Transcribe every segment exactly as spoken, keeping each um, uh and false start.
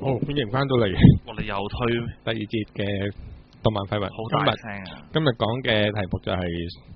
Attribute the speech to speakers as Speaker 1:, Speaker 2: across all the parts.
Speaker 1: 好，歡迎翻到嚟，
Speaker 2: 我哋又推
Speaker 1: 第二節嘅動漫廢物。
Speaker 2: 好大聲啊！
Speaker 1: 今日講嘅題目就係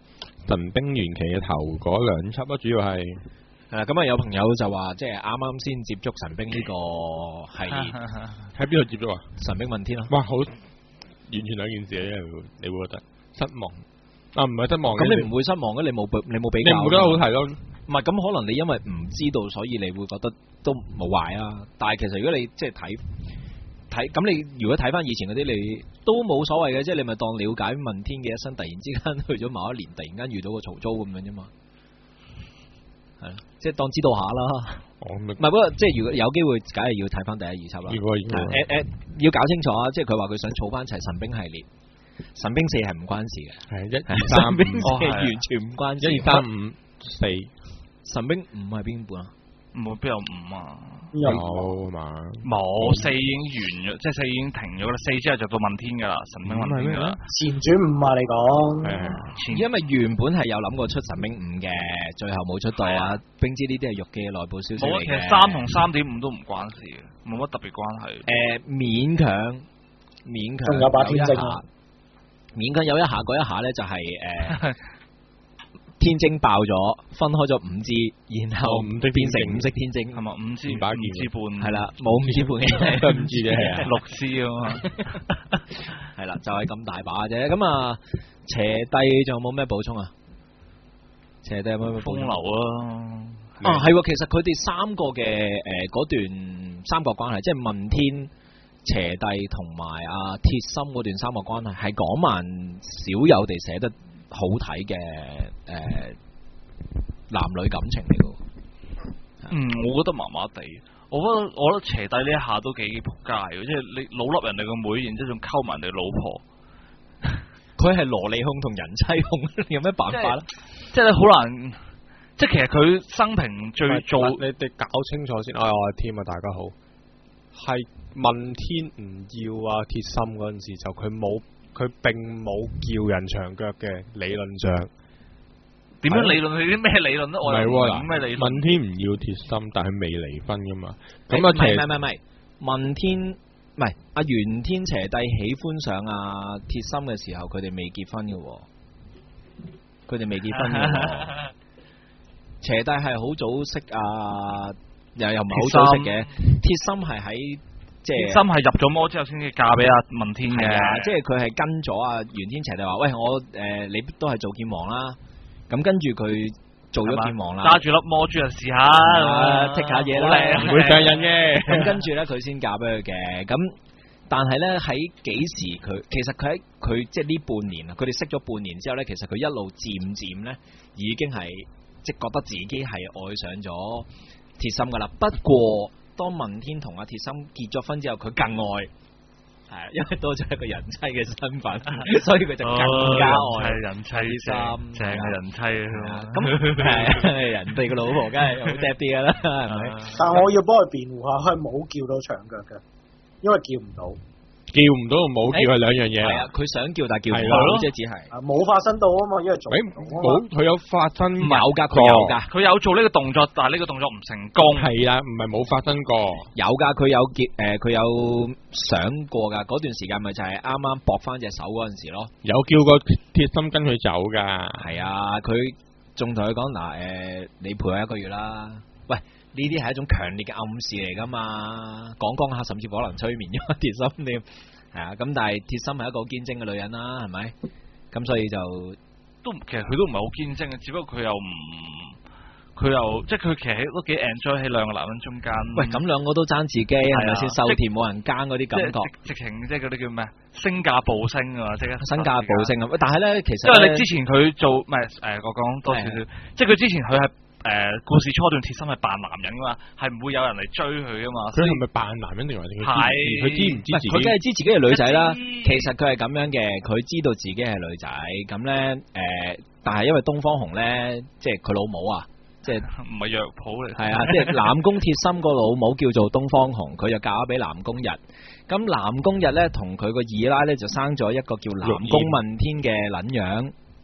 Speaker 1: 《神兵傳奇》嘅頭嗰兩輯咯，主要係
Speaker 3: 係啦。咁啊，有朋友就話，即係啱啱先接觸神兵呢個系列，
Speaker 1: 喺邊度接觸啊？
Speaker 3: 神兵問天咯。
Speaker 1: 哇，好完全兩件事啊！因為你會覺得失望啊？唔係失望，
Speaker 3: 咁你唔會失望嘅？你冇你冇比較，
Speaker 1: 你唔會覺得好睇咯？
Speaker 3: 唔係，咁可能你因為唔知道，所以你會覺得都冇壞啊。但係其實如果你即係睇睇，咁你如果睇翻以前嗰啲，你都冇所謂嘅，即係你咪當了解問天嘅一生，突然之間去咗某一年，突然間遇到個曹操咁樣啫嘛。係咯，即係當知道下啦。
Speaker 1: 哦，唔係，
Speaker 3: 不過即係如果有機會，梗係要睇翻第一二輯啦。
Speaker 1: 如果如果
Speaker 3: 誒誒，要搞清楚啊！即係佢話佢想儲翻齊神兵系列，神兵四係唔關事嘅，
Speaker 1: 係一二三五，
Speaker 3: 神兵四完全唔關事。
Speaker 1: 一二三五四，
Speaker 3: 神兵五係邊本啊？
Speaker 2: 唔會邊有五啊？
Speaker 1: 有嘛？
Speaker 2: 冇，四已經完咗，即係四已經停咗啦。四之後就到問天噶啦，神兵問天噶啦。
Speaker 4: 前傳五啊，你講。
Speaker 1: 係係。
Speaker 2: 前
Speaker 3: 因為原本係有諗過出神兵五嘅，最後冇出到啊。兵知呢啲係肉嘅內部消息嚟嘅。
Speaker 2: 其實三同三點五都唔關事嘅，冇乜特別關係。
Speaker 3: 誒，勉強勉強。
Speaker 4: 仲有把天精啊！
Speaker 3: 勉強有一下，嗰一下咧就係誒。天精爆咗，分開咗五支，然後
Speaker 1: 五色
Speaker 3: 變成五色天精，
Speaker 2: 係咪五支
Speaker 1: 五把
Speaker 2: 五支半？
Speaker 3: 係啦，冇五支半嘅，
Speaker 1: 五支嘅係啊，
Speaker 2: 六支啊嘛，
Speaker 3: 係啦，就係咁大把啫。咁啊，邪帝仲有冇咩補充啊？邪帝有冇咩補充？
Speaker 2: 風流啊！
Speaker 3: 啊，係，其實佢哋三個嘅誒嗰段三角關係，即係問天、邪帝同埋阿鐵心嗰段三角關係，係港漫少有地寫得好睇嘅誒男女感情嚟嘅。
Speaker 2: 嗯，我覺得麻麻地。我覺得我覺得邪帝呢一下都幾仆街嘅，即係你老笠人哋個妹，然之後仲溝埋人哋老婆。
Speaker 3: 佢係蘿莉控同人妻控，有咩辦法咧？
Speaker 2: 即係你好難。即係其實佢生平最做，
Speaker 1: 你哋搞清楚先。哎，我係天啊，大家好。係問天唔要啊鐵心嗰陣時，就佢冇。佢並冇叫人長腳嘅，理論上
Speaker 2: 點樣理論？佢啲咩理論咧？我又唔明咩理論。
Speaker 1: 問天唔要鐵心，但係未離婚噶嘛？咁
Speaker 3: 啊，
Speaker 1: 唔
Speaker 3: 係唔係唔係問天唔係阿玄天邪帝喜歡上阿鐵心嘅時候，佢哋未結婚嘅，佢哋未結婚嘅。邪帝係好早識啊，又又唔係好早識嘅。鐵心係喺。即係
Speaker 2: 心係入咗魔之後先至嫁俾阿問天嘅，
Speaker 3: 即係佢係跟咗阿玄天邪帝話，喂，我誒、呃、你都係做劍王啦，咁跟住佢做咗劍王啦，
Speaker 2: 揸住粒魔珠就試下，
Speaker 3: 剔下嘢啦，
Speaker 1: 唔會上癮嘅。
Speaker 3: 咁跟住咧，佢先嫁俾佢嘅。咁但係咧喺幾時佢其實佢喺佢即係呢半年啊，佢哋識咗半年之後咧，其實佢一路漸漸咧已經係即係覺得自己係愛上咗鐵心噶啦。不過當問天同阿鐵心結咗婚之後，佢更愛，係因為多咗一個人妻嘅身份，所以佢就更加愛。
Speaker 2: 係人妻心，正係人妻啊！
Speaker 3: 咁係人哋個老婆，梗係好嗲啲噶啦，係咪？
Speaker 4: 但係我要幫佢辯護下，佢冇叫到長腳嘅，因為叫唔到。
Speaker 1: 叫唔到同冇叫係兩樣嘢。
Speaker 3: 係啊，佢想叫但係叫唔到，即係只係
Speaker 4: 冇發生到啊嘛，因為做唔到啊嘛。
Speaker 1: 冇，佢有發生
Speaker 3: 有噶，佢有噶，
Speaker 2: 佢有做呢個動作，但係呢個動作唔成功。
Speaker 1: 係啦，唔係冇發生過。
Speaker 3: 有噶，佢有結誒，佢有想過噶。嗰段時間咪就係啱啱駁翻隻手嗰陣時咯。
Speaker 1: 有叫過鐵心跟佢走噶。
Speaker 3: 係啊，佢仲同佢講嗱，誒，你陪我一個月啦。喂。呢啲係一種強烈嘅暗示嚟噶嘛，講講下甚至可能催眠咗鐵心添，係啊，咁但係鐵心係一個好堅貞嘅女人啦，係咪？咁所以就
Speaker 2: 都其實佢都唔係好堅貞嘅，只不過佢又唔佢又即係佢其實都幾 enjoy 喺兩個男人中間。
Speaker 3: 喂，咁兩個都爭自己係咪先？受田冇人耕嗰啲感覺，
Speaker 2: 直情即係嗰啲叫咩？身價暴升啊！即係
Speaker 3: 身價暴升啊！但係咧，其實
Speaker 2: 因為你之前佢做唔係誒，我講多少少，即係佢之前佢係。誒、呃，故事初段鐵心係扮男人噶嘛，係唔會有人嚟追佢噶嘛。佢係咪扮男人定還是佢知？佢知唔知自己？佢梗係知自己係女仔啦。其實佢係咁樣嘅，佢知道自己係女仔。咁咧，誒、呃，但係因為東方紅咧，即係佢老母啊，即係唔係藥鋪嚟。係啊，即係南宮鐵心個老母叫做東方紅，佢就嫁咗俾南宮日。咁南宮日咧，同佢個二奶咧就生咗一個叫南宮問天嘅撚樣。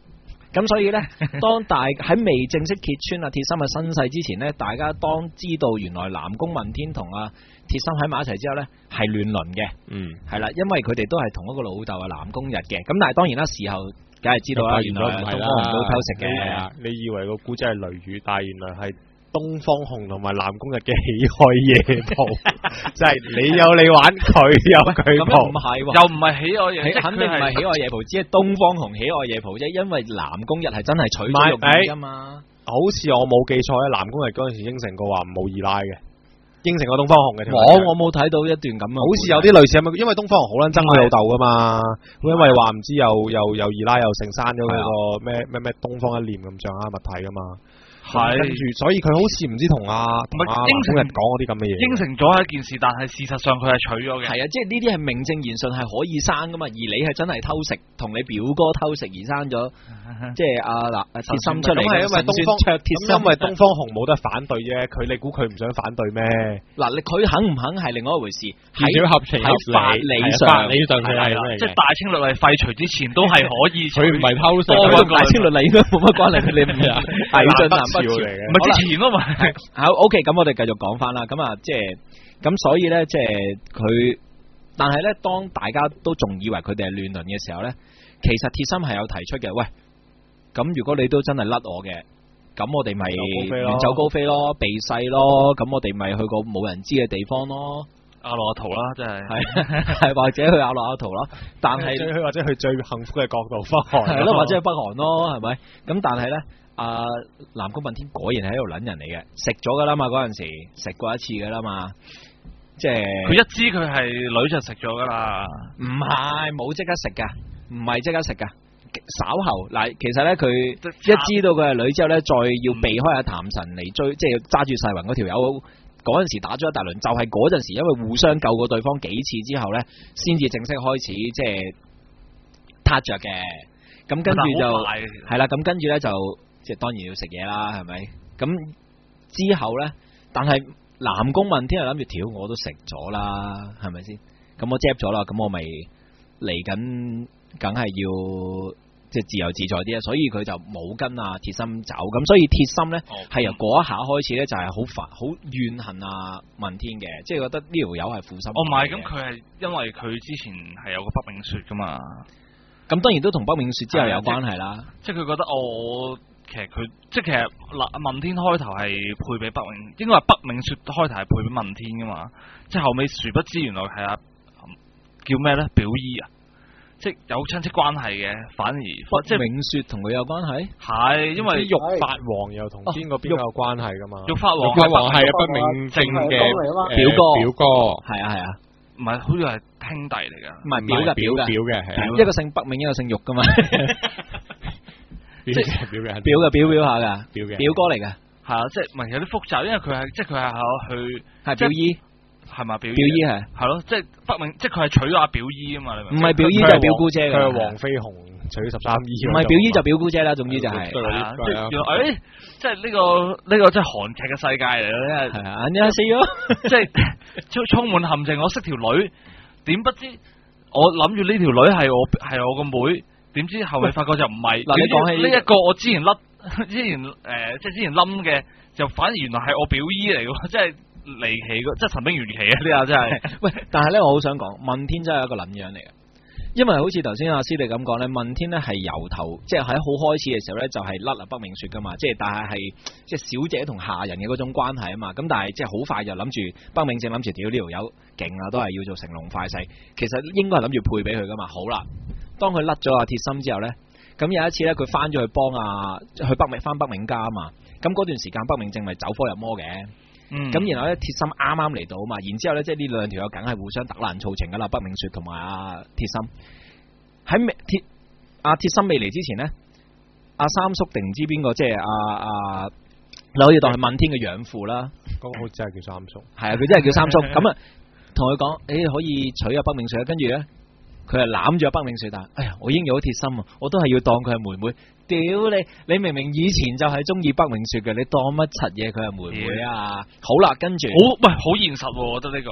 Speaker 3: 咁所以咧，當大喺未正式揭穿阿鐵心嘅身世之前咧，大家當知道原來南宮問天同阿鐵心喺埋一齊之後咧，係亂倫嘅。嗯，係啦，因為佢哋都係同一個老豆啊，南宮日嘅。咁但係當然啦，事後梗係知道啦，原來東方紅都偷食嘅。
Speaker 1: 你以為個古仔係雷雨，但係原來係東方紅同埋南宮日嘅喜愛夜蒲，即係你有你玩，佢有佢蒲，
Speaker 3: 唔係，
Speaker 2: 又唔係喜愛夜，
Speaker 3: 肯定唔係喜愛夜蒲，只係東方紅喜愛夜蒲啫。因為南宮日係真係娶咗玉兒噶嘛。
Speaker 1: 好似我冇記錯咧，南宮日嗰陣時應承過話冇二奶嘅，應承過東方紅嘅。
Speaker 3: 我我冇睇到一段咁啊，
Speaker 1: 好似有啲類似咁，因為東方紅好撚憎佢老豆噶嘛，因為話唔知又又又二奶又成生咗佢個咩咩咩東方一念咁上下物體噶嘛。係，跟住所以佢好似唔知同阿同阿南宮日講嗰啲咁嘅嘢，
Speaker 2: 應承咗係一件事，但係事實上佢係娶咗嘅。
Speaker 3: 係啊，即係呢啲係名正言順係可以生噶嘛，而你係真係偷食，同你表哥偷食而生咗，即係阿嗱鐵心出嚟。
Speaker 1: 咁係因為東方，咁因為東方紅冇得反對啫，佢你估佢唔想反對咩？
Speaker 3: 嗱，你佢肯唔肯係另外一回事，
Speaker 1: 喺合情合理，
Speaker 3: 法理上，
Speaker 1: 法理上係啦，
Speaker 2: 即係大清律例廢除之前都係可以。
Speaker 1: 佢唔係偷食，
Speaker 3: 同大清律例應該冇乜關係，你唔係魏晉南北朝
Speaker 2: 嚟嘅，唔係之前咯嘛。
Speaker 3: 好 OK，咁我哋繼續講翻啦。咁啊，即係咁，所以咧，即係佢，但係咧，當大家都仲以為佢哋係亂倫嘅時候咧，其實鐵心係有提出嘅。喂，咁如果你都真係甩我嘅，咁我哋咪遠走高飛咯，避世咯，咁我哋咪去個冇人知嘅地方咯。
Speaker 2: 阿羅阿圖啦，真係
Speaker 3: 係或者去阿羅阿圖啦，但係
Speaker 1: 或者去最幸福嘅國度北韓，
Speaker 3: 係咯，或者去北韓咯，係咪？咁但係咧，阿南宮問天果然係喺度撚人嚟嘅，食咗噶啦嘛，嗰陣時食過一次噶啦嘛，即係
Speaker 2: 佢一知佢係女就食咗噶啦，
Speaker 3: 唔係冇即刻食噶，唔係即刻食噶，稍後嗱，其實咧佢一知道佢係女之後咧，再要避開阿譚神嚟追，即係揸住世雲嗰條友。嗰陣時打咗一大輪，就係嗰陣時，因為互相救過對方幾次之後呢，先至正式開始即係撻着嘅。咁跟住就係啦，咁跟住呢，就即係當然要食嘢啦，係咪？咁之後呢，但係南宮問天又諗住，條我都食咗啦，係咪先？咁我 jab 咗啦，咁我咪嚟緊，梗係要。即係自由自在啲啊，所以佢就冇跟阿鐵心走，咁所以鐵心咧係、哦、由嗰一下開始咧就係好煩、好怨恨阿問天嘅，即係覺得呢條友係負心。
Speaker 2: 哦，唔係，咁佢係因為佢之前係有個北冥雪噶嘛，
Speaker 3: 咁當然都同北冥雪之後有關係啦。
Speaker 2: 即係佢覺得我其實佢即係其實嗱，問天開頭係配俾北冥，應該話北冥雪開頭係配俾問天噶嘛，即係後尾殊不知原來係阿叫咩咧表姨啊。即係有親戚關係嘅，反而即係
Speaker 3: 明雪同佢有關係，
Speaker 2: 係因為
Speaker 1: 玉法王又同邊個邊個有關係噶嘛？
Speaker 2: 玉法王，
Speaker 1: 玉法王係北冥正嘅
Speaker 3: 表哥，
Speaker 1: 表哥
Speaker 3: 係啊係啊，
Speaker 2: 唔係好似係兄弟嚟噶，
Speaker 3: 唔係表嘅表嘅
Speaker 1: 表嘅，係
Speaker 3: 一個姓北冥，一個姓玉噶嘛，
Speaker 1: 即係表嘅
Speaker 3: 表嘅表表下噶，
Speaker 1: 表嘅
Speaker 3: 表哥嚟嘅，
Speaker 2: 係啊，即係唔係有啲複雜，因為佢係即係佢係去
Speaker 3: 係表姨。
Speaker 2: 係嘛？表姨
Speaker 3: 係
Speaker 2: 係咯，即係北冥，即係佢係娶咗阿表姨啊嘛，你明唔明？
Speaker 3: 唔係表姨就係表姑姐嘅，
Speaker 1: 佢係黃飛鴻娶十三姨，
Speaker 3: 唔係表姨就表姑姐啦。總之就係，
Speaker 2: 即係原來誒，即係呢個呢個即係韓劇嘅世界嚟咯，真係。
Speaker 3: 係啊，你死咗，
Speaker 2: 即係充充滿陷阱。我識條女，點不知我諗住呢條女係我係我個妹，點知後尾發覺就唔係。嗱，你講起呢一個，我之前甩之前誒，即係之前冧嘅，就反而原來係我表姨嚟嘅，即係。離奇即係神兵玄奇啊！呢下真係，
Speaker 3: 喂！但係咧，我好想講，問天真係一個撚樣嚟嘅，因為好似頭先阿師弟咁講咧，問天咧係由頭，即係喺好開始嘅時候咧，就係甩啊北冥雪噶嘛，即係但係係即係小姐同下人嘅嗰種關係啊嘛，咁但係即係好快就諗住北冥正諗住屌呢條友勁啊，都係要做成龍快婿，其實應該係諗住配俾佢噶嘛。好啦，當佢甩咗阿鐵心之後咧，咁有一次咧，佢翻咗去幫啊去北冥翻北冥家啊嘛，咁嗰段時間北冥正咪走火入魔嘅。咁、嗯、然後咧，鐵心啱啱嚟到啊嘛，然之後咧，即係呢兩條友梗係互相打爛醋情噶啦，北冥雪同埋阿鐵心喺鐵阿鐵心未嚟之前咧，阿三叔定唔知邊個，即係阿阿你可以當係問天嘅養父啦，
Speaker 1: 嗰個好似真係叫三叔，
Speaker 3: 係啊，佢真係叫三叔，咁啊，同佢講，誒、欸、可以娶阿北冥雪，跟住咧，佢係攬住阿北冥雪，但係，哎呀，我已經有咗鐵心啊，我都係要當佢係妹妹。屌你！你明明以前就係中意北冥雪嘅，你當乜柒嘢佢係妹妹啊？好啦，跟住
Speaker 2: 好喂，好現實，我覺得呢個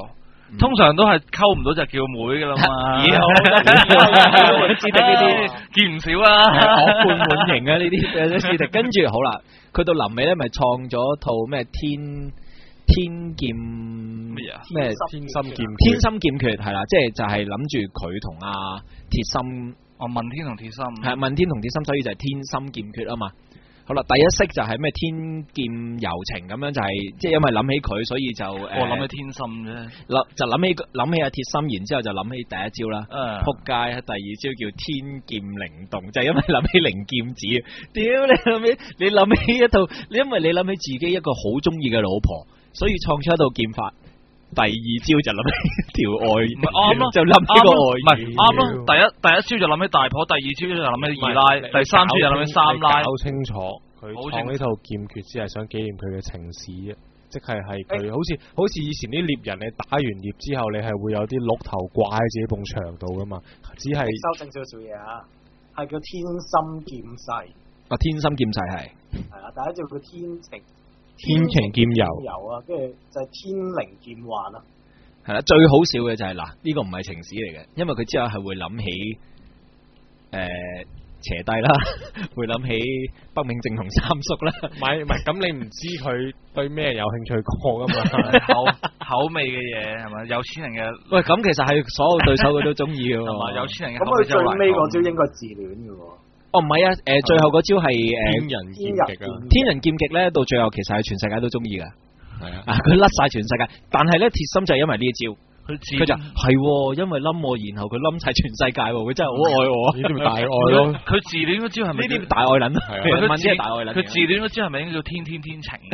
Speaker 2: 通常都係溝唔到就叫妹噶啦嘛。
Speaker 3: 以後師弟呢啲
Speaker 2: 見唔少啊，
Speaker 3: 惡貫滿盈啊呢啲師弟。跟住好啦，佢到臨尾咧咪創咗套咩天天劍
Speaker 2: 咩啊？
Speaker 3: 咩
Speaker 1: 天心劍
Speaker 3: 天心劍訣係啦，即係就係諗住佢同阿鐵心，
Speaker 2: 哦問天同鐵心
Speaker 3: 係問天同鐵心，所以就係天心劍訣啊嘛。好啦，第一式就係咩天劍柔情咁樣，就係即係因為諗起佢，所以就誒，
Speaker 2: 我諗起天心啫，
Speaker 3: 諗就諗起諗起阿鐵心，然之後就諗起第一招啦，
Speaker 2: 誒，
Speaker 3: 撲街，第二招叫天劍靈動，就係因為諗起靈劍子，屌你諗起你諗起一套，你因為你諗起自己一個好中意嘅老婆，所以創出一套劍法。第二招就諗起條外，
Speaker 2: 唔係啱咯，
Speaker 3: 就諗起個外，
Speaker 2: 唔係啱咯。第一第一招就諗起大婆，第二招就諗起二奶，第三招就諗起三奶。
Speaker 1: 搞清楚，佢創呢套劍訣只係想紀念佢嘅情史啫，即係係佢好似好似以前啲獵人，你打完獵之後，你係會有啲鹿頭掛喺自己埲牆度噶嘛，只係
Speaker 4: 修正少少嘢啊，係叫天心劍勢。
Speaker 3: 啊，天心劍勢係
Speaker 4: 係啊，第一招叫天情。
Speaker 1: 天晴劍柔，
Speaker 4: 有啊，跟住就係天靈劍幻啦。
Speaker 3: 係啦，最好笑嘅就係嗱，呢個唔係情史嚟嘅，因為佢之後係會諗起誒邪帝啦，會諗起北冥正同三叔啦。
Speaker 1: 唔係唔係，咁你唔知佢對咩有興趣過噶嘛？
Speaker 2: 口口味嘅嘢係咪？有錢人嘅
Speaker 3: 喂，咁其實係所有對手佢都中意嘅喎。
Speaker 2: 有錢人嘅
Speaker 4: 咁佢最尾嗰招應該係自戀嘅喎。
Speaker 3: 哦，唔係啊，誒，最後嗰招係誒
Speaker 1: 天人劍極啊！
Speaker 3: 天人劍極咧，到最後其實係全世界都中意噶。
Speaker 1: 係啊，
Speaker 3: 啊，佢甩晒全世界，但係咧鐵心就係因為呢一招，
Speaker 2: 佢
Speaker 3: 佢就係因為冧我，然後佢冧晒全世界，佢真係好愛我。
Speaker 1: 呢啲咪大愛咯？
Speaker 2: 佢自戀嗰招係咪
Speaker 3: 呢啲大愛撚啊？
Speaker 2: 佢
Speaker 3: 自大愛撚。
Speaker 2: 佢自戀嗰招係咪應該叫天天天晴啊？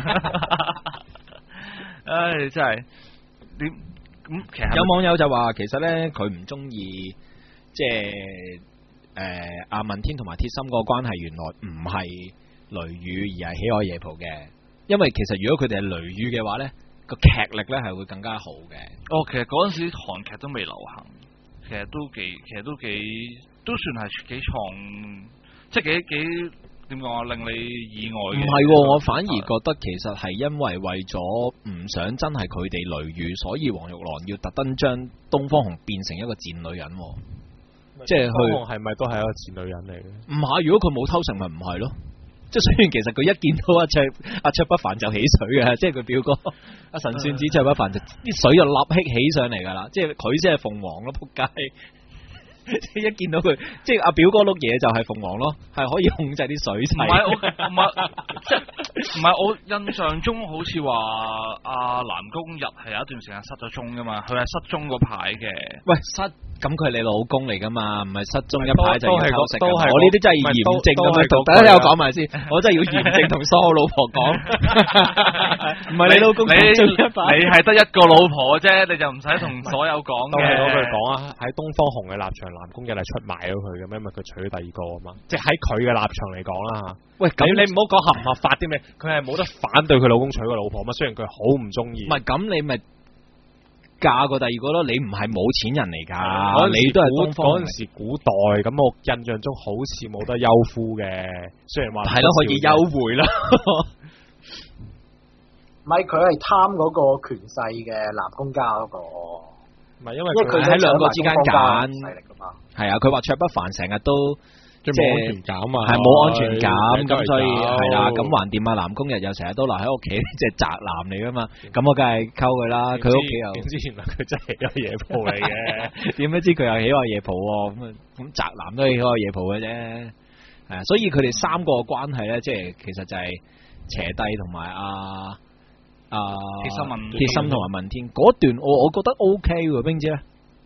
Speaker 2: 唉，真係點咁？其實
Speaker 3: 有網友就話，其實咧佢唔中意即係。誒，阿問天同埋鐵心個關係原來唔係雷雨，而係喜愛夜蒲嘅。因為其實如果佢哋係雷雨嘅話咧，個劇力咧係會更加好嘅。
Speaker 2: 哦，其實嗰陣時韓劇都未流行，其實都幾，其實都幾，都算係幾創，即係幾幾點講啊，令你意外嘅。唔
Speaker 3: 係，我反而覺得其實係因為為咗唔想真係佢哋雷雨，所以黃玉郎要特登將東方紅變成一個賤女人。即係佢
Speaker 1: 係咪都係一個賤女人嚟嘅？
Speaker 3: 唔係，如果佢冇偷食，咪唔係咯。即係雖然其實佢一見到阿卓阿卓不凡就起水嘅，即係佢表哥阿神算子卓不凡就啲水就立起起上嚟噶啦。即係佢先係鳳凰咯，仆街！即係一見到佢，即係阿表哥碌嘢就係鳳凰咯，係可以控制啲水勢。
Speaker 2: 唔係我唔係即係唔係我印象中好似話阿南宮日係有一段時間失咗蹤噶嘛，佢係失蹤嗰排嘅。
Speaker 3: 喂，失咁佢係你老公嚟噶嘛，唔係失蹤一排就要偷食。
Speaker 1: 都係
Speaker 3: 我呢啲真係嚴正咁樣讀，大家有講埋先，我真係要嚴正同所有老婆講。唔係你老公失蹤一排，
Speaker 2: 你係得一個老婆啫，你就唔使同所有講嘅。
Speaker 1: 都係嗰句講啊，喺東方紅嘅立場，南宮日係出賣咗佢嘅咩？因為佢娶咗第二個啊嘛，即係喺佢嘅立場嚟講啦吓。喂，咁你唔好講合唔合法啲咩？佢係冇得反對佢老公娶個老婆嘛。雖然佢好唔中意。
Speaker 3: 唔係咁，你咪嫁過第二個咯。你唔係冇錢人嚟噶，你都係東方。
Speaker 1: 嗰陣時古代咁，我印象中好似冇得休夫嘅。雖然話
Speaker 3: 係咯，可以幽會啦。
Speaker 4: 唔係，佢係貪嗰個權勢嘅南宮家嗰個。
Speaker 1: 唔係，因為
Speaker 3: 佢喺兩個之間揀。
Speaker 4: 勢力噶嘛。
Speaker 3: 係啊，佢話卓不凡成日都。
Speaker 1: 即係冇安全感啊，
Speaker 3: 係冇安全感，咁所以係啦，咁橫掂啊，南宮日又成日都留喺屋企，即係宅男嚟噶嘛，咁我梗係溝佢啦，佢屋企又點知原來佢真係有夜蒲嚟嘅，點樣知佢又喜愛夜蒲喎？咁啊，咁宅男都喜愛夜蒲嘅啫，係啊，所以佢哋三個關係咧，即係其實就係邪帝同埋阿阿
Speaker 2: 鐵心問
Speaker 3: 鐵心同埋問天嗰段，我我覺得 O K 喎，冰姐咧。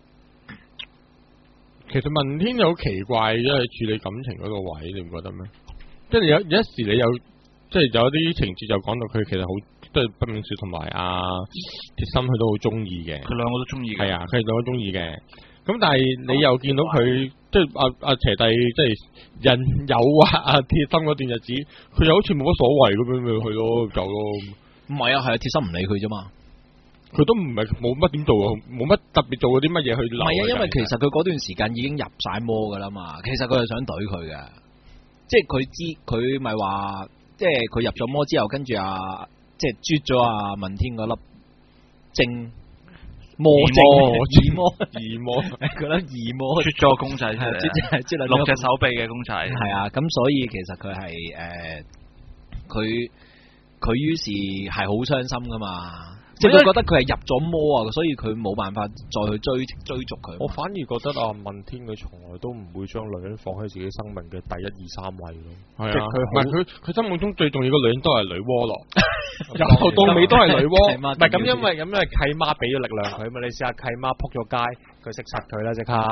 Speaker 1: 其實問天有好奇怪，因為處理感情嗰個位，你唔覺得咩？即係有有一時你有，即係有啲情節就講到佢其實好，即係北冥雪同埋阿鐵心佢都好中意嘅，
Speaker 2: 佢兩個都中意嘅，
Speaker 1: 係啊，佢哋兩個中意嘅。咁但係你又見到佢，即係阿阿邪帝，即係引誘啊阿鐵心嗰段日子，佢又好似冇乜所謂咁樣咪去咯，走咯。
Speaker 3: 唔係啊，係啊，鐵心唔理佢啫嘛。
Speaker 1: 佢都唔係冇乜點做啊，冇乜特別做嗰啲乜嘢去留。唔係啊，
Speaker 3: 因為其實佢嗰段時間已經入晒魔噶啦嘛。其實佢係想懟佢嘅，即係佢知佢咪話，即係佢入咗魔之後，跟住啊，即係啜咗啊問天嗰粒精魔精二魔
Speaker 1: 二魔，
Speaker 3: 覺得二魔
Speaker 2: 出咗個公仔出嚟，
Speaker 3: 即係
Speaker 2: 六隻手臂嘅公仔。
Speaker 3: 係啊，咁所以其實佢係誒，佢佢於是係好傷心噶嘛。即係佢覺得佢係入咗魔啊，所以佢冇辦法再去追追逐佢。
Speaker 1: 我反而覺得啊，問天佢從來都唔會將女人放喺自己生命嘅第一二三位咯。係啊，唔係佢佢心目中最重要嘅女人都係女媧咯，由頭到尾都係女媧。唔係咁，因為咁因為契媽俾咗力量佢嘛，你試下契媽撲咗街，佢識實佢啦即刻。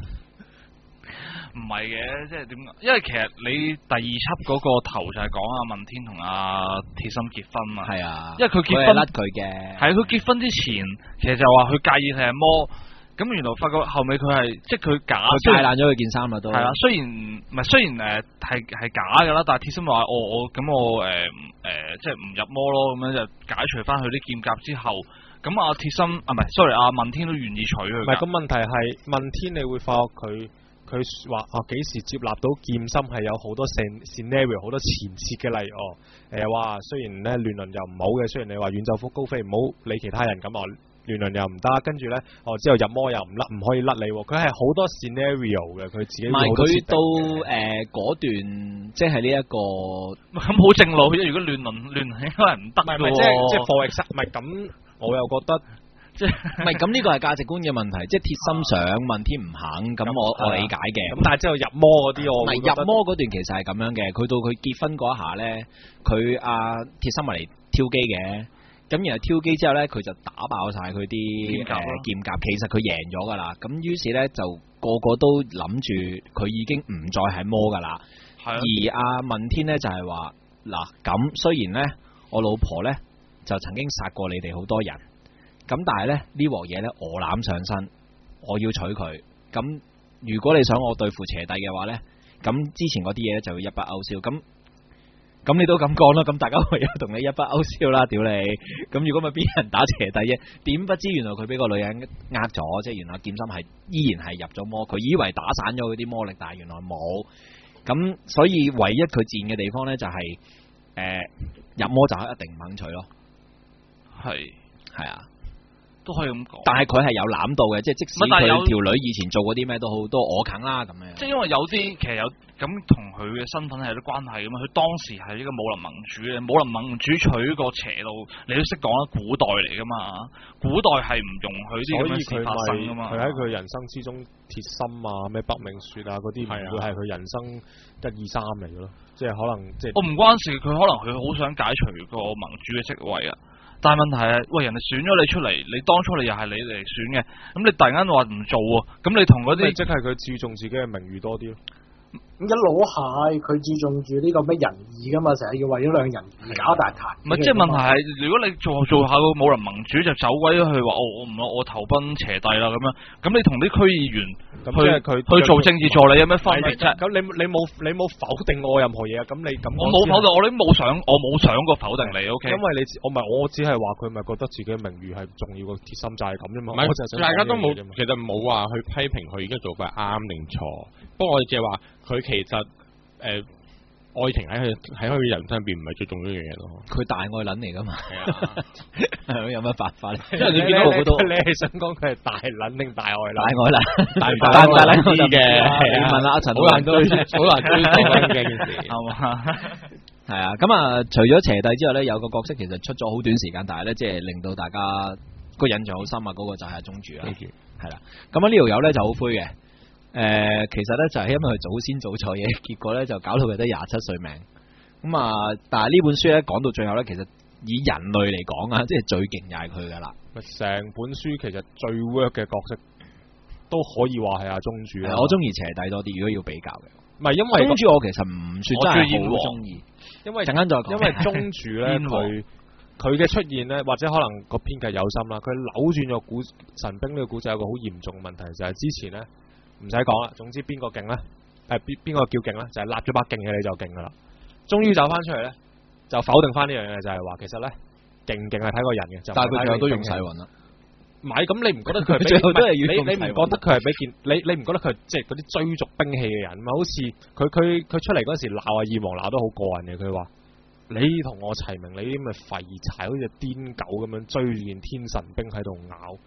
Speaker 2: 唔係嘅，即係點講？因為其實你第二輯嗰個頭就係講阿問天同阿鐵心結婚嘛。係啊，因為佢結婚甩佢嘅。係佢結婚之前，其實就話佢介意佢係魔，咁原來發覺後尾佢係即係佢假，
Speaker 3: 佢戒爛咗佢件衫啦都。係
Speaker 2: 啦，雖然唔係雖然誒係係假噶啦，但係鐵心話我我咁我誒誒、呃呃、即係唔入魔咯，咁樣就解除翻佢啲劍甲之後，咁阿鐵心啊唔係 sorry 阿問天都願意娶佢。
Speaker 1: 唔係咁問題係問天，你會發覺佢。佢話啊幾時接納到劍心係有好多 scenario 好多前設嘅例哦，誒、呃、話雖然咧亂倫又唔好嘅，雖然你話遠走高飛唔好理其他人咁啊，亂倫又唔得，跟住咧哦之後入魔又唔甩，唔可以甩你，佢係好多 scenario 嘅，佢自己唔係佢
Speaker 3: 到誒嗰、呃、段即係呢一個
Speaker 2: 咁好正路，如果亂倫亂倫應該係唔得嘅，
Speaker 1: 即係即係 for example 唔係咁，我又覺得。
Speaker 3: 即係唔係咁呢個係價值觀嘅問題，即係鐵心想問天唔肯，咁我我理解嘅。
Speaker 1: 咁但係之後入魔嗰啲我唔係
Speaker 3: 入魔嗰段其實係咁樣嘅，佢到佢結婚嗰一下咧，佢阿鐵心咪嚟挑機嘅，咁然後挑機之後咧，佢就打爆晒佢啲誒劍甲，其實佢贏咗噶啦，咁於是咧就個個都諗住佢已經唔再係魔噶啦，而阿問天咧就係話嗱，咁雖然咧我老婆咧就曾經殺過你哋好多人。咁但係咧呢鑊嘢咧我攬上身，我要娶佢。咁如果你想我對付邪帝嘅話咧，咁之前嗰啲嘢咧就要一筆勾銷。咁咁你都咁講啦，咁大家唯有同你一筆勾銷啦，屌你！咁如果咪邊人打邪帝啫？點不知原來佢俾個女人呃咗，即係原來劍心係依然係入咗魔，佢以為打散咗佢啲魔力，但係原來冇。咁所以唯一佢賤嘅地方咧就係、是、誒、呃、入魔就一定唔肯娶咯。係係啊。
Speaker 2: 都可以咁講，
Speaker 3: 但係佢係有攬到嘅，即係即使佢條女以前做過啲咩都好，都我啃啦咁樣。
Speaker 2: 即係因為有啲其實有咁同佢嘅身份係有啲關係噶嘛，佢當時係呢個武林盟主嘅，武林盟主取個邪道，你都識講啦，古代嚟噶嘛，古代係唔容許啲咁嘅事發生噶嘛。
Speaker 1: 佢喺佢人生之中，鐵心啊，咩北冥雪啊嗰啲，唔會係佢人生一二三嚟嘅咯，即係可能即係。我唔關事，佢可能佢好想解除個盟主嘅職位啊。但係問題係，喂，人哋選咗你出嚟，你當初你又係你嚟選嘅，咁你突然間話唔做喎，咁你同嗰啲，即係佢注重自己嘅名譽多啲咯。
Speaker 4: 咁一路係佢注重住呢個咩仁義噶嘛，成日要為咗兩人而搞大壇。
Speaker 2: 唔係，即係問題係，如果你做做下個武林盟主就走鬼咗去話，我我唔我投奔邪帝啦咁樣，咁你同啲區議員去去做政治助理有咩分別啫？咁你你冇你冇否定我任何嘢啊？咁你咁我冇否定，我都冇想我冇想過否定你 ，OK？因為你我唔係我只係話佢咪覺得自己嘅名譽係重要過鐵心就係咁啫嘛。唔係，大家都冇，其實冇話去批評佢而家做嘅啱定錯。不過我哋只係話佢其實誒、呃、愛情喺佢喺佢人生入邊唔係最重要一樣嘢咯。佢大愛撚嚟噶嘛？係啊，有乜辦法咧？因為你見到好多，你係想講佢係大撚定大愛撚？大愛撚，大唔大愛撚知嘅。你問阿陳，好難都好難追到嘅件事，係嘛？係啊，咁啊，除咗邪帝之外咧，有個角色其實出咗好短時間，但係咧即係令到大家個印象好深啊！嗰、那個就係宗主啦，係啦。咁啊呢條友咧就好灰嘅。誒、呃，其實咧就係因為佢早先做錯嘢，結果咧就搞到佢得廿七歲命。咁啊，但係呢本書咧講到最後咧，其實以人類嚟講啊，即係最勁又係佢噶啦。成本書其實最 work 嘅角色都可以話係阿宗主啦。我中意邪帝多啲，如果要比較嘅。唔係因為宗主，我其實唔算真係好中意。因為陣間再講，因為宗主咧佢佢嘅出現咧，或者可能個編劇有心啦，佢扭轉咗古神兵呢個古仔有個好嚴重嘅問題，就係、是、之前咧。唔使講啦，總之邊個勁咧？誒，邊邊個叫勁咧？就係立咗把勁嘅你就勁噶啦。終於走翻出嚟咧，就否定翻呢樣嘢，就係話其實咧勁勁係睇個人嘅。但係佢最後都用晒運啦。唔係，咁你唔覺得佢係最後都係要用你你唔覺得佢係俾件你你唔覺得佢即係嗰啲追逐兵器嘅人嘛？好似佢佢佢出嚟嗰時鬧阿二王鬧得好過癮嘅，佢話你同我齊名，你啲咁嘅廢柴，好似癲狗咁樣追住件天神兵喺度咬。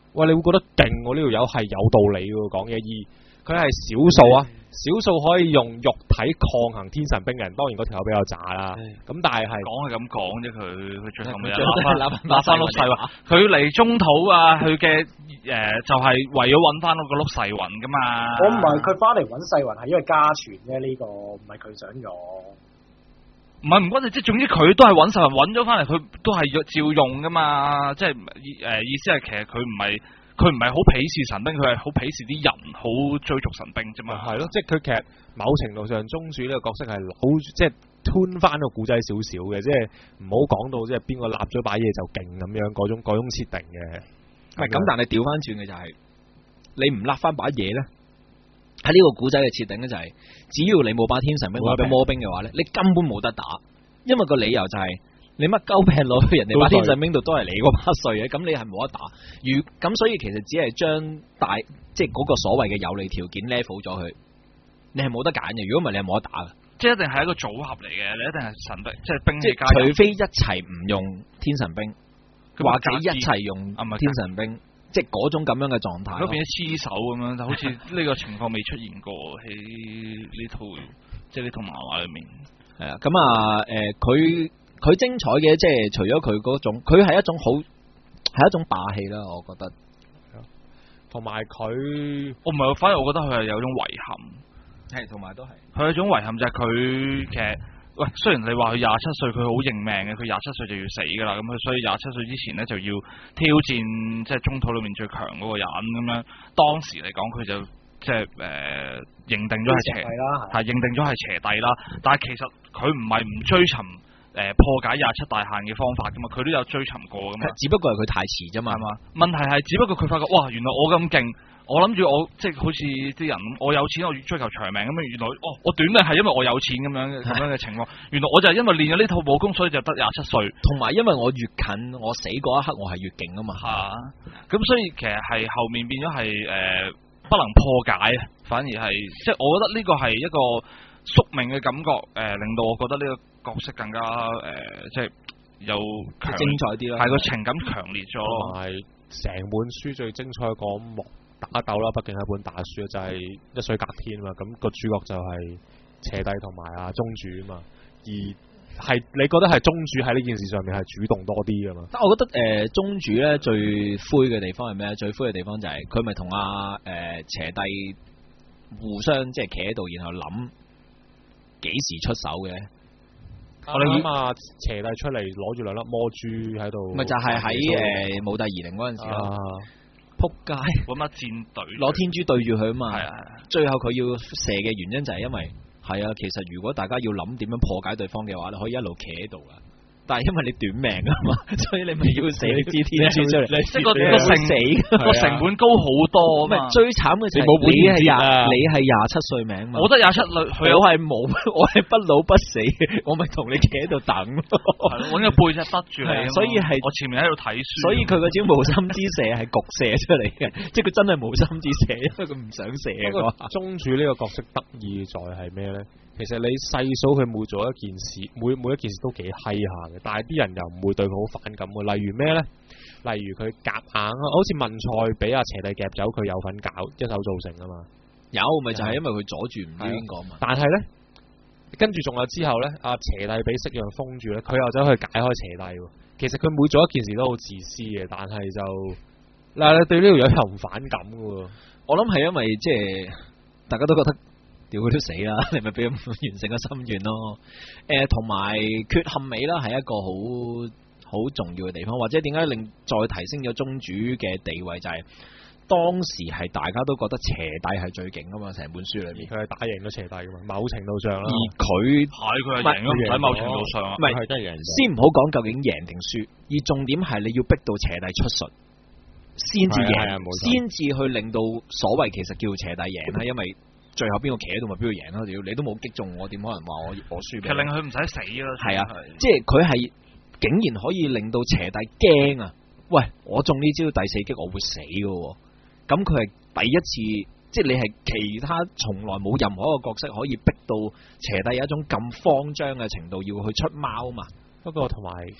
Speaker 1: 喂，你會覺得勁喎，呢條友係有道理喎講嘢，而佢係少數啊，少數可以用肉體抗衡天神兵嘅人，當然嗰條友比較渣啦。咁但係係
Speaker 2: 講係咁講啫，佢佢最後咪揦翻揦翻碌細雲，佢嚟中土啊，佢嘅誒就係為咗揾翻嗰個碌細雲噶嘛。
Speaker 4: 我唔係佢翻嚟揾細雲係因為家傳啫，呢、這個唔係佢想用。
Speaker 2: 唔係唔關事，即係總之佢都係揾細雲揾咗翻嚟，佢都係照用噶嘛。即係誒、呃、意思係其實佢唔係。佢唔係好鄙視神兵，佢係好鄙視啲人，好追逐神兵啫嘛。
Speaker 1: 係咯，即係佢其實某程度上，宗主呢個角色係好即係吞翻個古仔少少嘅，即係唔好講到即係邊個立咗把嘢就勁咁樣嗰種嗰種設定嘅。
Speaker 3: 係咁，但係調翻轉嘅就係、是、你唔立翻把嘢咧，喺呢個古仔嘅設定咧就係、是，只要你冇把天神兵或者魔兵嘅話咧，你根本冇得打，因為個理由就係、是。你乜鳩劈落去人哋把天神兵度都係你嗰把碎嘅，咁你係冇得打。如咁所以其實只係將大即係嗰個所謂嘅有利條件 level 咗佢，你係冇得揀嘅。如果唔係你係冇得打嘅，即係一定係一個組合嚟嘅，你一定係神兵即係兵器加。除非一齊唔用天神兵，或者一齊用天神兵，即係嗰種咁樣嘅狀態。如果變咗黐手咁樣，就好似呢個情況未出現過喺呢套即係呢套漫畫裏面。係啊，咁啊誒佢。佢精彩嘅，即係除咗佢嗰種，佢係一種好係一種霸氣啦，我覺得。同埋佢，我唔係，反而我覺得佢係有種遺憾。係，同埋都係。佢有種遺憾就係佢其實，喂，雖然你話佢廿七歲，佢好認命嘅，佢廿七歲就要死噶啦，咁佢所以廿七歲之前咧就要挑戰即係中土裏面最強嗰個人咁樣。當時嚟講，佢就即係誒、呃、認定咗係邪，係認定咗係邪帝啦。但係其實佢唔係唔追尋。誒、呃，破解廿七大限嘅方法噶嘛，佢都有追尋過噶嘛，只不過係佢太遲啫嘛，係嘛？問題係只不過佢發覺，哇，原來我咁勁，我諗住我即係好似啲人，我有錢我追求長命咁樣，原來哦，我短命係因為我有錢咁樣咁樣嘅情況，原來我就係因為練咗呢套武功，所以就得廿七歲，同埋因為我越近我死嗰一刻，我係越勁啊嘛，吓，咁所以其實係後面變咗係誒不能破解，反而係即係我覺得呢個係一個宿命嘅感覺，誒、呃、令到我覺得呢、這個。角色更加誒、呃，即係有精彩啲啦，係個情感強烈咗，同埋成本書最精彩嗰幕打鬥啦，畢竟係一本大書，就係、是、一水隔天嘛。咁、那個主角就係邪帝同埋啊宗主啊嘛，而係你覺得係宗主喺呢件事上面係主動多啲噶嘛？但我覺得誒、呃、宗主咧最灰嘅地方係咩？最灰嘅地方就係佢咪同阿誒邪帝互相即係企喺度，然後諗幾時出手嘅。我哋諗啊，邪帝出嚟攞住兩粒魔珠喺度，咪就係喺誒武帝夷陵嗰陣時咯，扑街揾乜箭隊攞天珠對住佢啊嘛，係啊，最後佢要射嘅原因就係因為係啊，其實如果大家要諗點樣破解對方嘅話，你可以一路企喺度噶。但係因為你短命啊嘛，所以你咪要射支天珠出嚟，即係個個成死個成本高好多啊嘛。最慘嘅就係你係廿你係廿七歲命嘛，我得廿七歲，我係冇，我係不老不死，我咪同你企喺度等咯，揾個背脊得住你，所以係我前面喺度睇書，所以佢嗰招無心之射係焗射出嚟嘅，即係佢真係無心之射，因為佢唔想射。不過宗主呢個角色得意在係咩咧？其實你細數佢每做一件事，每每一件事都幾閪下嘅，但係啲人又唔會對佢好反感嘅。例如咩呢？例如佢夾硬，好似文賽俾阿邪帝夾走，佢有份搞一手造成啊嘛。有咪就係因為佢阻住唔知邊個嘛。但係呢，跟住仲有之後呢，阿邪帝俾色讓封住呢，佢又走去解開邪帝。其實佢每做一件事都好自私嘅，但係就嗱，你對呢條友又唔反感嘅。我諗係因為即係大家都覺得。屌佢都死啦，你咪俾佢完成個心願咯。誒、呃，同埋缺陷美啦，係一個好好重要嘅地方，或者點解令再提升咗宗主嘅地位，就係、是、當時係大家都覺得邪帝係最勁噶嘛，成本書裏面佢係打贏咗邪帝噶嘛，某程度上啦。而佢係佢係贏咗，喺某程度上唔係真係贏。先唔好講究竟贏定輸，而重點係你要逼到邪帝出術先至贏，先至去令到所謂其實叫邪帝贏啦，因為。最後邊個企喺度咪邊個贏咯？屌你都冇擊中我，點可能話我我輸？其實令佢唔使死咯。係啊，即係佢係竟然可以令到邪帝驚啊！喂，我中呢招第四擊我會死噶，咁佢係第一次，即係你係其他從來冇任何一個角色可以逼到邪帝有一種咁慌張嘅程度要去出貓嘛。不過同埋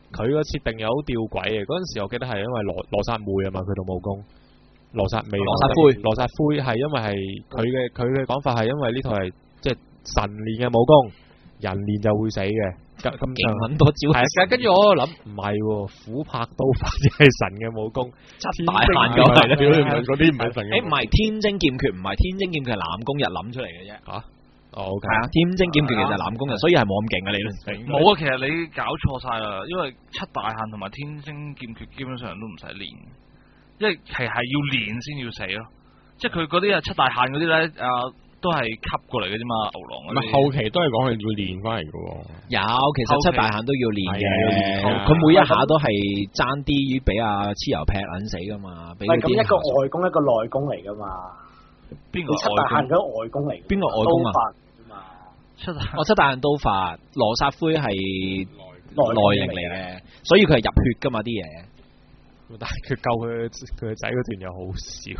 Speaker 1: 佢個設定又好吊詭嘅。嗰陣時我記得係因為羅羅剎妹啊嘛，佢套武功。羅剎未，
Speaker 3: 羅剎灰，
Speaker 1: 羅剎灰係因為係佢嘅佢嘅講法係因為呢套係即係神練嘅武功，人練就會死嘅，咁咁
Speaker 3: 勁很多招。
Speaker 1: 係，跟住我諗唔係喎，虎拍刀法只係神嘅武功，
Speaker 3: 七大限咁係啦，
Speaker 1: 嗰啲唔係神嘅。
Speaker 3: 誒唔係天精劍訣，唔係天精劍訣係南宮日諗出嚟嘅啫。
Speaker 1: 嚇，哦 OK，
Speaker 3: 係啊，天精劍訣其實係南宮日，所以係冇咁勁嘅理論性。
Speaker 2: 冇啊，其實你搞錯晒啦，因為七大限同埋天精劍訣基本上都唔使練。因為係係要練先要死咯，即係佢嗰啲啊七大限嗰啲咧啊都係吸過嚟嘅啫嘛，牛郎嗰啲。唔係
Speaker 1: 後期都係講佢要練翻嚟嘅喎。
Speaker 3: 有，其實七大限都要練嘅，佢每一下都係爭啲於俾阿蚩尤劈撚死噶嘛。
Speaker 4: 唔係咁一個外功一個內功嚟噶嘛。
Speaker 2: 邊個
Speaker 4: 七大限嗰個外功嚟？
Speaker 3: 邊個外功啊？
Speaker 2: 七大
Speaker 3: 哦七大限刀法，羅剎灰係內力嚟嘅，所以佢係入血噶嘛啲嘢。
Speaker 1: 但係佢救佢佢個仔嗰段又好笑，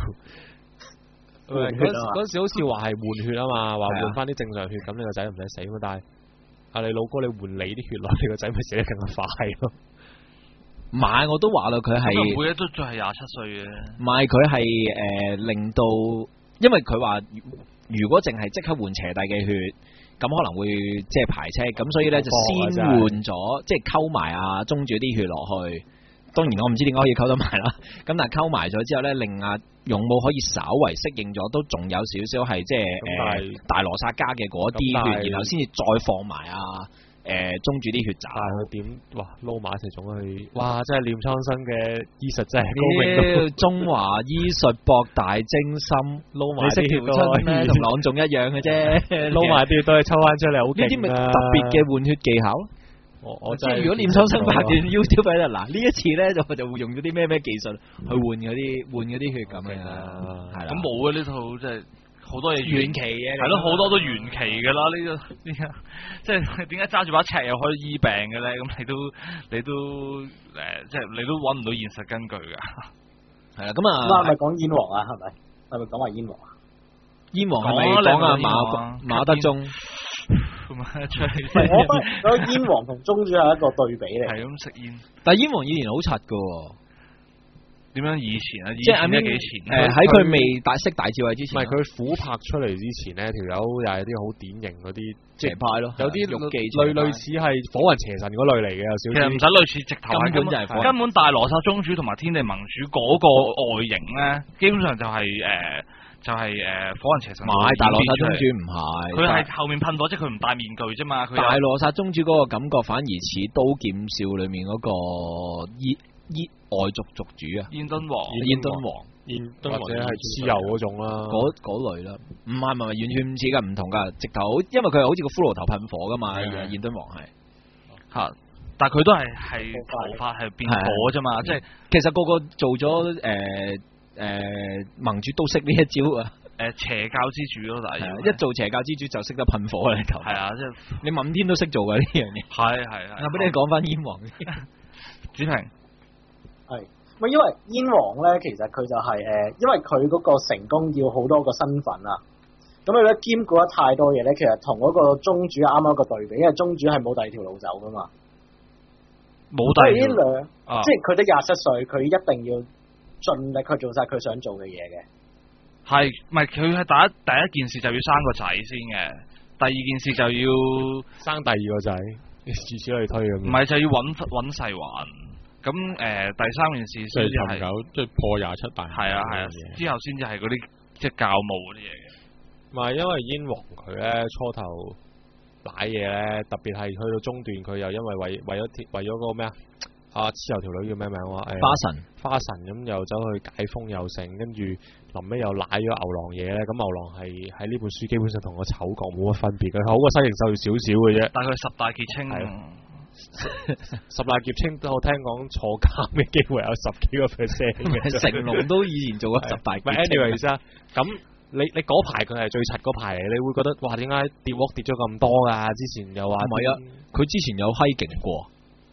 Speaker 1: 嗰嗰時好似話係換血啊嘛，話換翻啲正常血，咁你個仔唔使死嘛。但係阿你老哥你換你啲血落，你個仔咪死得更加快咯。
Speaker 3: 唔係，我都話啦，佢係
Speaker 2: 每日都仲係廿七歲嘅。
Speaker 3: 唔係佢係誒令到，因為佢話如果淨係即刻換邪帝嘅血，咁可能會即係排斥，咁所以咧就先換咗，即係溝埋阿宗主啲血落去。當然我唔知點解可以溝得埋啦，咁但係溝埋咗之後咧，令阿勇武可以稍為適應咗，都仲有少少係即係誒大羅剎家嘅嗰啲血，然後先至再放埋阿誒宗主啲血集。
Speaker 1: 但係佢點哇撈埋一齊種去？哇！真係念蒼生嘅醫術真係高明到。
Speaker 3: 中華醫術博大精深，撈埋啲血都可以同朗誦一樣嘅啫，
Speaker 1: 撈埋啲都係抽翻出嚟好勁啊！
Speaker 3: 呢啲咪特別嘅換血技巧。
Speaker 1: 我我
Speaker 3: 即係如果念蒼生拍段 YouTube 喺度，嗱呢一次咧就就會用咗啲咩咩技術去換嗰啲換嗰啲血咁樣，係啦。
Speaker 2: 咁冇啊呢套即係好多嘢
Speaker 3: 遠期嘅，
Speaker 2: 係咯好多都遠期嘅啦。呢個呢個即係點解揸住把尺又可以醫病嘅咧？咁你都你都誒，即係你都揾唔到現實根據㗎。
Speaker 3: 係啦，咁啊，
Speaker 4: 咁係咪講燕王啊？係咪？係咪講話燕王啊？
Speaker 3: 燕王係咪講阿馬馬德鐘？
Speaker 4: 我覺得燕王同宗主係一個對比嚟，
Speaker 2: 係咁食煙。
Speaker 3: 但係燕王以前好柒噶，
Speaker 2: 點樣以前啊？
Speaker 3: 即係阿咩幾前？誒，喺佢未大識大智慧之前，
Speaker 1: 唔係佢虎拍出嚟之前咧，條友又係啲好典型嗰啲
Speaker 3: 邪派咯，
Speaker 1: 有啲類類似係火雲邪神嗰類嚟嘅，有少少。
Speaker 2: 其實唔使類似，直頭係
Speaker 3: 根本就係
Speaker 2: 根本大羅剎宗主同埋天地盟主嗰個外形咧，基本上就係誒。就係誒火雲邪神，
Speaker 3: 唔係大羅剎宗主唔係，
Speaker 2: 佢係後面噴火，即係佢唔戴面具啫嘛。
Speaker 3: 大羅剎宗主嗰個感覺反而似刀劍笑裏面嗰個燕燕外族族主啊，
Speaker 2: 燕敦王、
Speaker 3: 燕敦王、
Speaker 1: 燕敦或者係蚩尤嗰種啦，
Speaker 3: 嗰嗰類啦。唔係唔係完全唔似噶，唔同噶，直頭因為佢係好似個骷髏頭噴火噶嘛，燕敦王係嚇，
Speaker 2: 但係佢都係係頭髮係變火啫嘛，即係
Speaker 3: 其實個個做咗誒。誒、呃，盟主都識呢一招啊！
Speaker 2: 誒、呃，邪教之主咯，但係、啊、
Speaker 3: 一做邪教之主就識得噴火嚟頭。係啊，即係你問天都識做嘅呢樣嘢。
Speaker 2: 係係係。
Speaker 3: 我俾你講翻燕王，
Speaker 2: 子平
Speaker 4: 係，咪因為燕王咧，其實佢就係、是、誒，因為佢嗰個成功要好多個身份啊。咁佢咧兼顧得太多嘢咧，其實同嗰個宗主啱啱一個對比，因為宗主係冇第二條路走噶嘛。
Speaker 2: 冇第二條。
Speaker 4: 啊、即係佢得廿七歲，佢一定要。盡力去做晒佢想做嘅嘢嘅，
Speaker 2: 係，唔係佢係第一第一件事就要生個仔先嘅，第二件事就要
Speaker 1: 生第二個仔，如此類推咁。
Speaker 2: 唔係就要揾揾世環，咁誒、呃、第三件事先至係
Speaker 1: 即係破廿七大。
Speaker 2: 係啊係啊，之後先至係嗰啲即係教務嗰啲嘢嘅。
Speaker 1: 唔係因為燕王佢咧初頭瀨嘢咧，特別係去到中段佢又因為為為咗為咗嗰個咩啊？啊！蚩尤條女叫咩名話？誒、欸，
Speaker 3: 花神，
Speaker 1: 花神咁又走去解封又成，跟住臨尾又舐咗牛郎嘢咧。咁牛郎係喺呢本書基本上同個丑角冇乜分別，佢好過西營秀少少嘅啫。
Speaker 2: 但係佢十大傑青，
Speaker 1: 十大傑青都我聽講坐監嘅機會有十幾個 percent 嘅。
Speaker 3: 成龍都以前做過十大傑青。
Speaker 1: anyways 啊，咁你你嗰排佢係最柒嗰排，你會覺得哇點解跌鑊跌咗咁多㗎？之前又話
Speaker 3: 唔係啊，佢之前有閪勁過。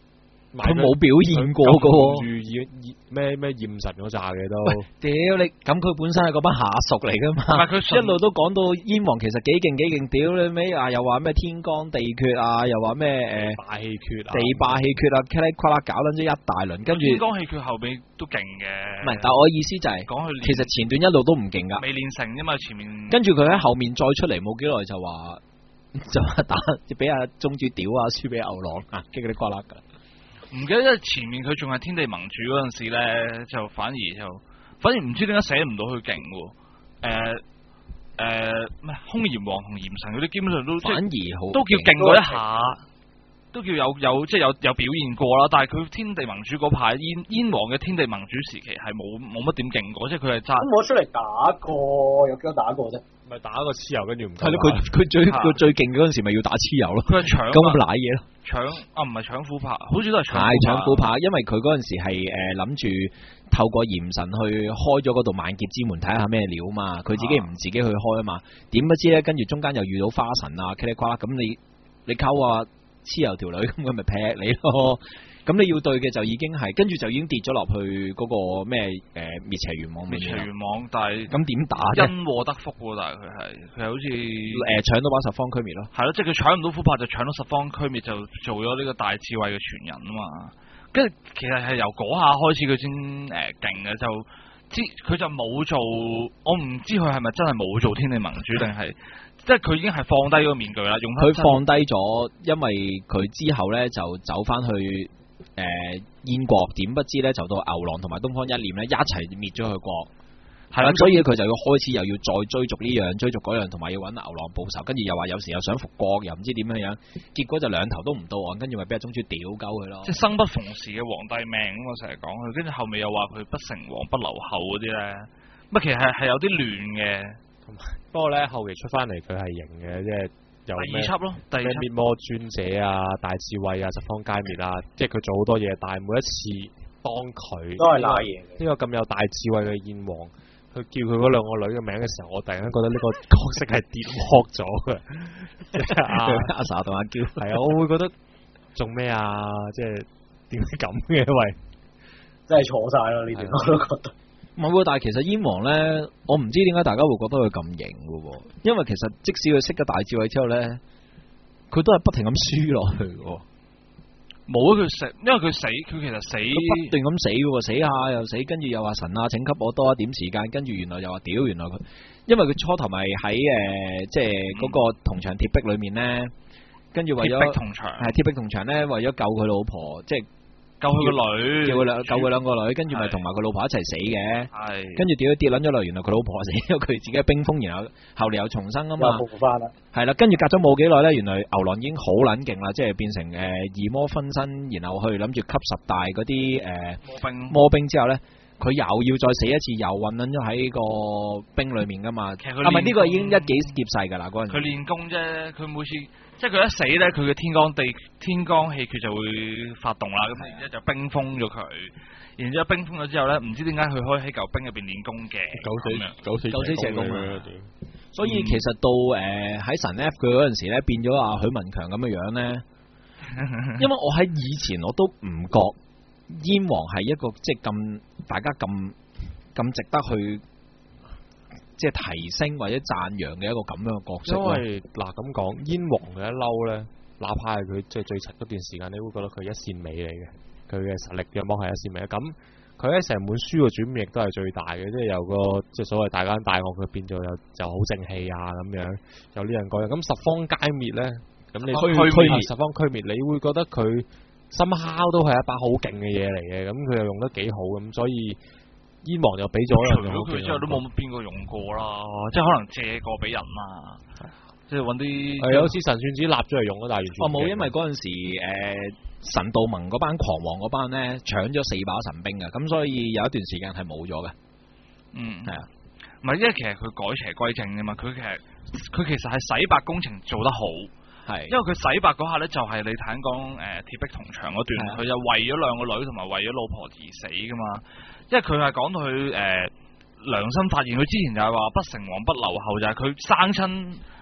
Speaker 3: 佢冇表現過噶喎。
Speaker 1: 住咩咩驗神嗰扎嘅都。
Speaker 3: 屌你，咁佢本身係嗰班下屬嚟噶嘛？一路都講到燕王其實幾勁幾勁，屌你尾啊！又話咩天干地缺啊，又話咩誒
Speaker 1: 霸氣缺啊，
Speaker 3: 地霸氣缺啊，噼里啪啦搞撚咗一大輪，跟住
Speaker 2: 天干氣缺後邊都勁嘅。
Speaker 3: 唔係，但我意思就係講佢其實前段一路都唔勁噶，
Speaker 2: 未練成啫嘛，前面。跟
Speaker 3: 住佢喺後面再出嚟冇幾耐就話。就打俾阿宗主屌啊，輸俾牛郎啊，激嗰啲瓜啦噶。
Speaker 2: 唔記得，因為前面佢仲係天地盟主嗰陣時咧，就反而就反而唔知點解寫唔到佢勁喎。誒誒咩？空炎王同炎神嗰啲基本上都
Speaker 3: 反而好
Speaker 2: 都叫勁過一下，都叫有有即係有有表現過啦。但係佢天地盟主嗰排燕燕王嘅天地盟主時期係冇冇乜點勁過，即係佢係揸。
Speaker 4: 咁我出嚟打過，有幾多打過啫？
Speaker 1: 咪打個蚩尤，跟住唔
Speaker 3: 係咯，佢佢最佢最勁嗰陣時，咪要打蚩尤咯。
Speaker 2: 佢係搶
Speaker 3: 咁咪瀨嘢咯。
Speaker 2: 搶啊，唔係搶虎豹，好似都係搶。
Speaker 3: 係搶虎豹，因為佢嗰陣時係誒諗住透過炎神去開咗嗰度萬劫之門，睇下咩料嘛。佢自己唔自己去開啊嘛。點不知咧，跟住中間又遇到花神啊，噼里呱啦，咁你你溝啊蚩尤條女，咁佢咪劈你咯。咁你要對嘅就已經係，跟住就已經跌咗落去嗰個咩誒滅邪元網面。
Speaker 2: 滅邪元網，但係
Speaker 3: 咁點打？
Speaker 2: 因禍得福喎，但係佢係佢係好似
Speaker 3: 誒搶到把十方驅滅咯。
Speaker 2: 係咯，即係佢搶唔到虎豹，就搶到十方驅滅，就做咗呢個大智慧嘅傳人啊嘛。跟住其實係由嗰下開始佢先誒勁嘅，就知佢就冇做，我唔知佢係咪真係冇做天地盟主，定係即係佢已經係放低嗰個面具啦，用
Speaker 3: 佢放低咗，因為佢之後咧就走翻去。誒、呃，燕國點不知咧，就到牛郎同埋東方一念咧一齊滅咗佢國，係啦，所以佢就要開始又要再追逐呢樣追逐嗰樣，同埋要揾牛郎報仇，跟住又話有時又想復國，又唔知點樣樣，結果就兩頭都唔到岸，跟住咪俾阿宗主屌鳩佢咯。即係生不逢時嘅皇帝命咁啊，成日講佢，跟住後尾又話佢不成王不留後嗰啲咧，乜其實係係有啲亂嘅，
Speaker 1: 不過咧後期出翻嚟佢係型嘅，即係。第
Speaker 2: 二輯咯，第二輯
Speaker 1: 咩滅魔尊者啊、大智慧啊、十方皆滅啊，即係佢做好多嘢，但係每一次當佢
Speaker 4: 都係賴嘢。
Speaker 1: 呢個咁有大智慧嘅燕王，佢叫佢嗰兩個女嘅名嘅時候，我突然間覺得呢個角色係跌殼咗嘅。阿 sa 同阿嬌係啊，我會覺得做咩啊？即係點解咁嘅？喂，
Speaker 4: 真係錯晒咯呢段，我都覺得。
Speaker 3: 唔係喎，但係其實燕王咧，我唔知點解大家會覺得佢咁型嘅喎，因為其實即使佢識咗大智慧之後咧，佢都係不停咁輸落去嘅。冇啊，佢死，因為佢死，佢其實死，不斷咁死嘅喎，死下又死，跟住又話神啊，請給我多一點時間，跟住原來又話屌，原來佢，因為佢初頭咪喺誒，即係嗰個銅牆鐵壁裏面咧，跟住為咗鐵壁銅牆，係鐵壁銅牆咧，為咗救佢老婆，即係。救佢個女，叫佢兩救佢兩個女，跟住咪同埋佢老婆一齊死嘅。係，跟住跌一跌撚咗落，原來佢老婆死咗，佢自己冰封，然後後嚟又重生啊嘛。又復翻啦。係啦，跟住隔咗冇幾耐咧，原來牛郎已經好撚勁啦，即係變成誒二魔分身，然後去諗住吸十大嗰啲誒魔兵。魔兵之後咧，佢又要再死一次，又混撚咗喺個冰裏面噶嘛。其實佢係咪呢個已經一幾劫世噶啦？嗰陣佢練功啫，佢每次。即係佢一死咧，佢嘅天干地天干氣血就會發動啦，咁然之後就冰封咗佢，然之後冰封咗之後咧，唔知點解佢可以喺嚿冰入邊練功嘅，九死九死九死邪功啊！所以其實到誒喺神 F 佢嗰陣時咧，變咗阿許文強咁嘅樣咧，因為我喺以前我都唔覺燕王係一個即係咁大家咁咁值得去。即係提升或者讚揚嘅一個咁樣嘅角色。因為嗱咁講，燕王嘅一嬲咧，哪怕係佢即係最柒嗰段時間，你會覺得佢一線尾嚟嘅，佢嘅實力嘅芒係一線尾。咁佢喺成本書嘅轉變亦都係最大嘅，即係由個即係所謂大奸大惡，佢變咗有就好正氣啊咁樣，有呢樣嗰樣。咁十方皆滅咧，咁你驅驅滅十方驅滅，你會覺得佢深烤都係一把好勁嘅嘢嚟嘅，咁佢又用得幾好咁，所以。燕王又俾咗人，除咗佢之後都冇乜邊個用過啦，即係可能借過俾人啦，即係揾啲係有次神算子立咗嚟用咯，但係完全哦冇，因為嗰陣時誒、呃、神道盟嗰班狂王嗰班咧搶咗四把神兵嘅，咁所以有一段時間係冇咗嘅。嗯，係啊，唔係因為其實佢改邪歸正嘅嘛，佢其實佢其實係洗白工程做得好，係因為佢洗白嗰下咧就係你睇講誒鐵壁銅牆嗰段，佢就為咗兩個女同埋為咗老婆而死噶嘛。因為佢係講到佢誒良心發現，佢之前就係話不成王不留後，就係佢生親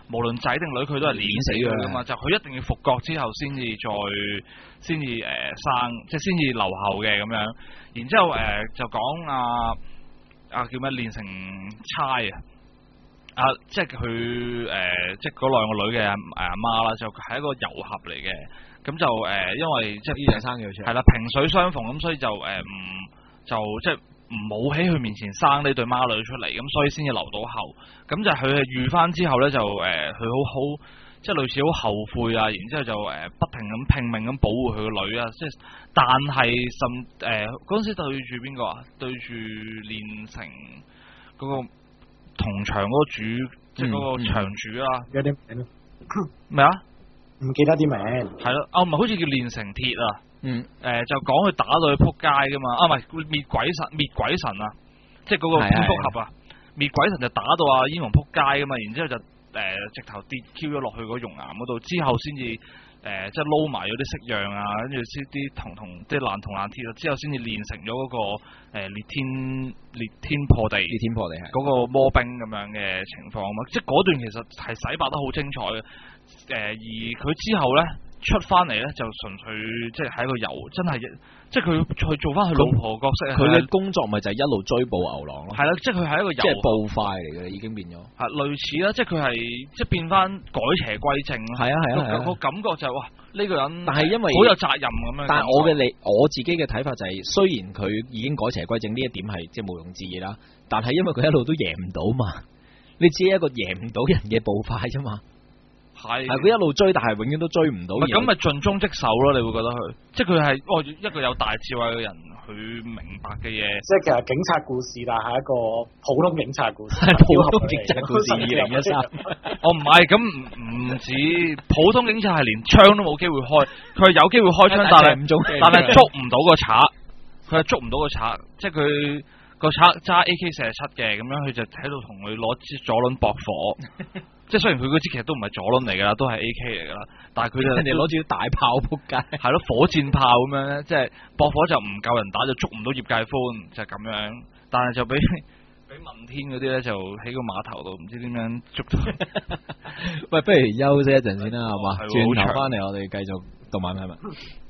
Speaker 2: 無論仔定女佢都係碾死佢噶嘛，就佢一定要復國之後先至再先至誒生，即係先至留後嘅咁樣。然之後誒、呃、就講啊啊叫咩煉成差啊。啊，即係佢誒，即係嗰兩個女嘅阿阿媽啦，就係一個遊俠嚟嘅，咁就誒、呃，因為即係
Speaker 3: 呢樣生嘅出嚟，
Speaker 2: 係啦，萍水相逢，咁所以就誒唔、呃、就即係唔冇喺佢面前生呢對孖女出嚟，咁所以先至留到後，咁就佢係遇翻之後咧，就誒佢好好即係類似好後悔啊，然之後就誒、呃、不停咁拼命咁保護佢個女啊，即係但係甚誒嗰陣時對住邊個啊？對住煉成嗰、那個。同場嗰個主，即係嗰個場主啊，
Speaker 4: 有啲名
Speaker 2: 咩啊？
Speaker 4: 唔記得啲名。
Speaker 2: 係咯，啊唔係好似叫煉成鐵啊。
Speaker 3: 嗯。誒、
Speaker 2: 呃、就講佢打到佢撲街噶嘛，啊唔係滅鬼神，滅鬼神啊，即係嗰個蝙蝠俠啊，滅鬼神就打到阿煙王撲街噶嘛，然之後就誒、呃、直頭跌 Q 咗落去嗰熔岩嗰度，之後先至誒即係撈埋咗啲式樣啊，跟住先啲銅銅即係爛銅爛鐵啊，之後先至練成咗嗰、那個誒、呃、裂天裂天破地，
Speaker 3: 裂天破地係
Speaker 2: 嗰個魔兵咁樣嘅情況啊嘛，即係嗰段其實係洗白得好精彩嘅，誒、呃、而佢之後咧出翻嚟咧就純粹即係喺一個遊，真係即係佢去做翻佢老婆角色，
Speaker 3: 佢嘅工作咪就係一路追捕牛郎咯，
Speaker 2: 係啦，即係佢係一個遊，
Speaker 3: 即係捕快嚟嘅，已經變咗，
Speaker 2: 係類似啦，即係佢係即係變翻改邪歸正咯，
Speaker 3: 係啊係啊係啊，
Speaker 2: 個感覺就係、是、哇呢、這個人，但
Speaker 3: 係因為
Speaker 2: 好有責任咁樣，
Speaker 3: 但係我嘅理我自己嘅睇法就係、是，雖然佢已經改邪歸正呢一點係即係毋庸置疑啦，但係因為佢一路都贏唔到嘛，你只係一個贏唔到人嘅捕快啫嘛。係，佢一路追，但係永遠都追唔到。
Speaker 2: 咁咪盡忠職守咯？你會覺得佢，即係佢係哦一個有大智慧嘅人，佢明白嘅嘢。即
Speaker 4: 係其實警察故事，但係一個普通警察故事。
Speaker 3: 普通警察故事二零一三。
Speaker 2: 我唔係，咁唔唔止普通警察係連槍都冇機會開，佢係有機會開槍，但係但係捉唔到個賊，佢係捉唔到個賊，即係佢個賊揸 A K 四十七嘅，咁樣佢就喺度同佢攞支左輪駁火。即係雖然佢嗰支其實都唔係左輪嚟噶啦，都係 A K 嚟噶啦，但係佢就人
Speaker 3: 哋攞住大炮撲街，
Speaker 2: 係咯火箭炮咁樣咧，即係駁火就唔夠人打，就捉唔到葉介歡，就係、是、咁樣。但係就俾俾問天嗰啲咧，就喺個碼頭度唔知點樣捉到。
Speaker 3: 喂，不如休息一陣先啦，係嘛？轉頭翻嚟我哋繼續動漫係咪？